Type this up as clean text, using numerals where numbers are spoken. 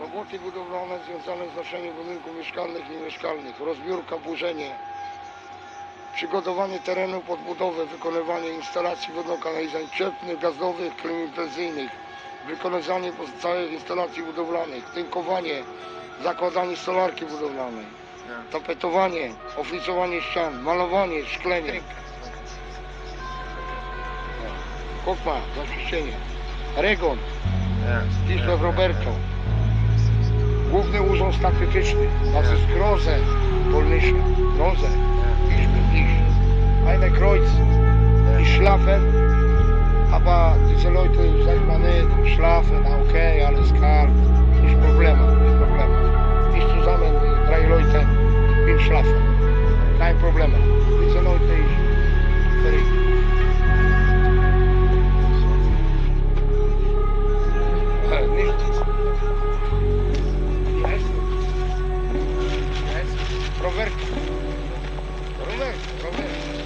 Roboty budowlane związane z noszeniem budynków mieszkalnych i niemieszkalnych, rozbiórka, burzenie, przygotowanie terenu pod budowę, wykonywanie instalacji wodno-kanalizacyjnych, cieplnych, gazowych, klimatyzacyjnych, wykonywanie pozostałych instalacji budowlanych, tynkowanie, zakładanie stolarki budowlanej, tapetowanie, oficowanie ścian, malowanie, szklenie, kopma, zaczyszczenie, regon, Kislev Roberto, Główny Urząd Statystyczny, das ist große polnische, große, ich, eine Kreuz, die schlafen, aber diese Leute, sagt man nicht, schlafen, okay, alles klar, nicht Problema, nicht zusammen, drei Leute, bin schlafen, kein Problema, diese Leute, ich verrückt. Nicht. Wie heißt du? Roberto. Roberto.